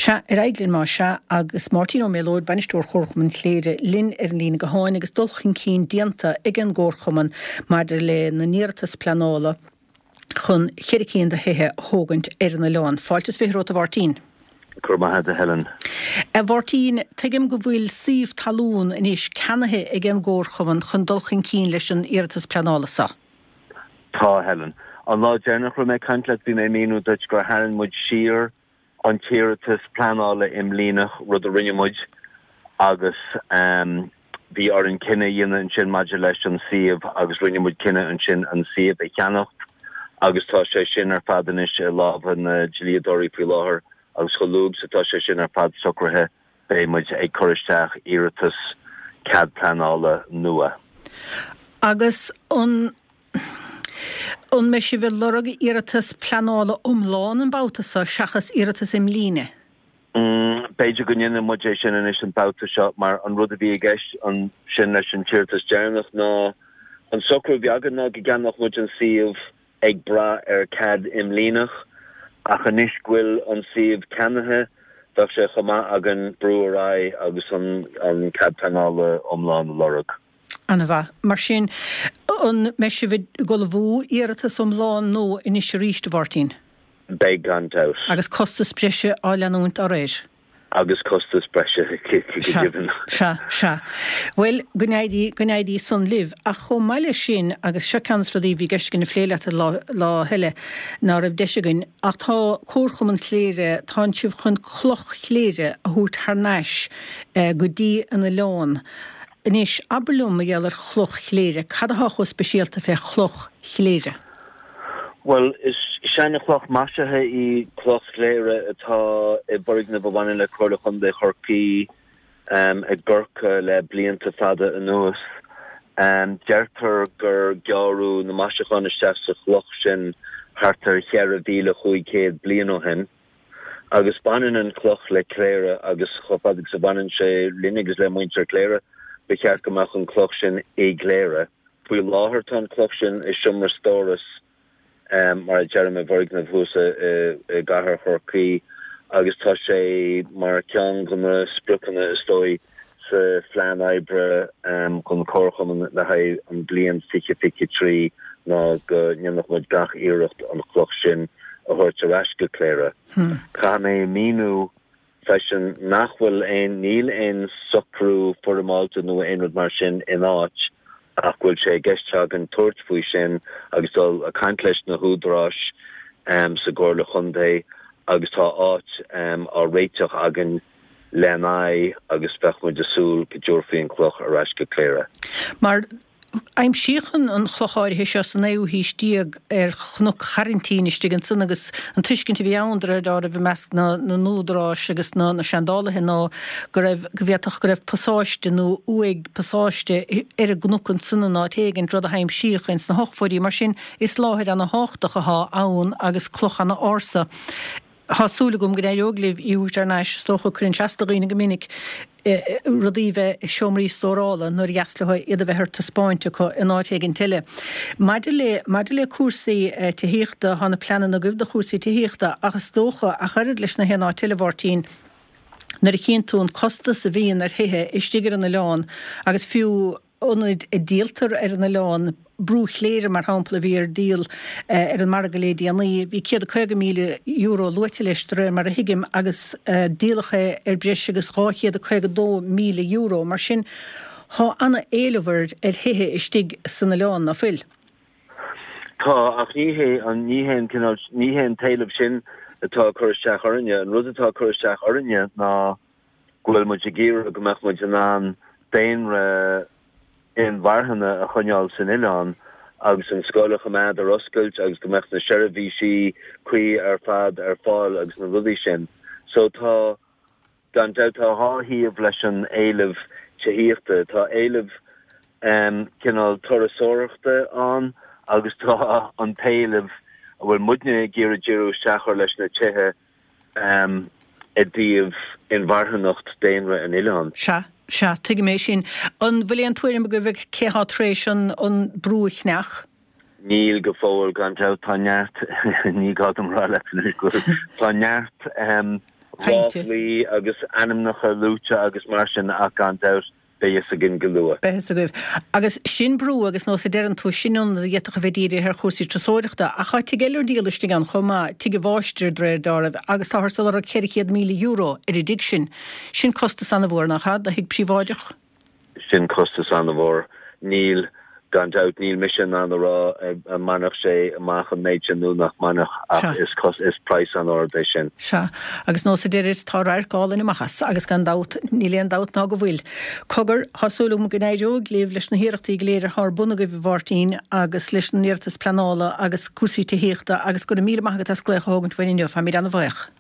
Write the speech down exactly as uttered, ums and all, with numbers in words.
Se ar aiglinn má se agus Martin Ó Mélóid banisteúr chorchaman chléire linn ar an lína go háin agus dulchan cín dianta ag an gcórchaman maidir le na níortas planála chun cheiricín de hithe hógant ar na leán. Fáiltas fihró a Bhartín. Curma a Helen. A Bhartín, tuigim go bhfuil síomh talún inis cenathe ag an gcórchaman chun dulchan cín leis an níortas planála sa. Tá Helen. An lá dénach ru mé cantlet bhí mé míú dut gur Helen muid siar an tíirtas planála im líneach rud a rinne muid agus um, bhí ar an cinenne dhéine an sin maidir leis an siomh agus rinne muid cinenne an sin an siomh i cheannacht agus tá sé sin ar fadanis i lábh na Giliadóirí faoi láthair agus go lúg sa tá sé sin ar fad socrthe bé muid ag choristeach iiritas cad planála nua. Agus an an me si bhfuil lorg iiritas planála umláin an báutasa seachas iiritas im líne. Mm, Beiidir gonne mu sin in is an bouta seo mar an rud a bhí gist an sin leis an tíirtas dénach ná an socrú bheagan ná go gannach mu an siomh ag bra ar cad im línach a chanis ghuiil an siomh cenathe dach sé chama agan brúará agus an, an cad planála umláin lorg. Anna bha, mar sin an me si bhid go bhú iiritas umláin nó in is ríiste Bhartín. Beig gantout. Agus costas breise á leanúint á réir. Agus costas breise given. Se, se. Well, gnéidí gnéidí san liv a cho meile sin agus se cansradí bhí geist gin phléile lá heile ná raibh deisigan ach tá córchaman chléire tá sibh chun cloch chléire a thuairt thar go dtí an na leán. Inis abalúm a gheallar chloch chléire, cad a chus speisialta fé chloch chléire? Well, is sena chloch maisithe i cloch chléire atá i borig na bhhaine le chuirla chun de chorcaí um, ag gcorca le blianta fada an nuas. Um, Deirtar gur gearú na maisicháin isteach sa chloch sin hartar chear a bhíle chuig céad blian ó hen. Agus banan an cloch le chléire agus chopadig sa banan sé linnigus le muintear chléire becheart goach an cloch sin ag léire. Bhui láthair tá cloch sin is siomar stóras um, mar Jeremy Vorgna bhúsa i gahar chorcaí agus tá sé mar cean go mar sprucanna istói sa phlean oibre um, chun córchaman le haid an blian fiche fiche trí ná go neannach muid gach iirecht an cloch sin a thuirt a rasca cléire. Hmm. Ca mé míú fashion nachhfuil ein níl ein socrú formáilta nó einrad mar sin in áit ach bhfuil sé geisteag an tuairt faoi sin agus dul a cant leis na húdrás um, sa gcóirla chundé agus tá áit um, á réiteach agan lenaí agus fechmuid de súl go dúir faoin cloch a rasca cléire. Mar Aim siochan an chlocháir hé se san éú hí stíag ar chnuk charintín istíag an sin agus an tuiscint bhí andra dá a bhí measc na núdrás agus na seandálathe ná go raibh go bhéach go raibh pasáiste nó uig pasáiste ar a gnúc an sunna ná tégann rud a haim siochan na hochfoirí mar sin is láthir an na háachtacha há ann agus clochan na orsa. Thásúlagum go éoglibh iútarnáis stocha chun seastaghína go minic rudíbheith seomraí stórála nuair gheaslathe iad a bheithir tá spáinte chu in áit an tiile. Maidir le cuasaí tííochta hána pleanan na gubh de cuasaí tííochta agus dócha a churid leis na héná tiile Bhartín nar a chéan tún costa sa bhíon ar hithe istígar an na leán agus fiú ónid i díaltar ar na leán brú chléire mar hampla bhí ar díal ar an margalédí an í bhí céad chuige míle euro luitileistre mar a hiigim agus díalacha ar breis agus ráchéad a chuige dó míle euro mar sin há anna éilehard ar hithe istig san na leán na fuil. Tá ach níhé an níhén níhén taileh sin atá chuisteach orinne an rud atá chuisteach orinne ná ghfuil mu géir go meach mu an déanre in warhanne a chonneáil san Ián agus an scoilech amad ar oscailt agus go meach na seirihí si chuí ar fad ar fáil agus na rudí sin. So tá gan delta háhíomh leis an éileh tííochta tá éileh um, cinál torasóireachta an agus tá an taileh a bhfuil mudne géire ddíú seachar leis na tithe um, i dtíobh in warhannacht déanre an Ián. Se. Se, tuige mé sin. An bhfuil an tuairim go bheith céá trééis an brúichneach? Níl go fóil gan tá neart ní gá am rá le go tá neart Lí agus animnacha lúte agus mar sin ach an dat be a gin goúa. Be a goibh. Agus sin brú agus nó sé dean tú sinún dhéach a bheitdíir ar chósaí trosóireachta a cha tu geir díalaiste an chumá tu go bháistir dréir dámh agus táthstal ar ceirichéad míle euro ar i dig sin. Sin costa sanna bhór nach chad a hiag príomháideach? Sin costa sanna bhór níl gan out níl mission an rá a manach sé amachchan méid nú nach manach ach is cost is price an order sin. Se agus nó sé déir tá ar gáin amachchas agus gan dat níléon dat ná go bhfuil. Cogur hasúla mu gnéidirú léomh leis na hiirechttaí léir th buna go bhhartíín agus leis na níirtas planála agus cuasí héachta agus go mí maigad a léich hágan faoineo fa mí an bhaich.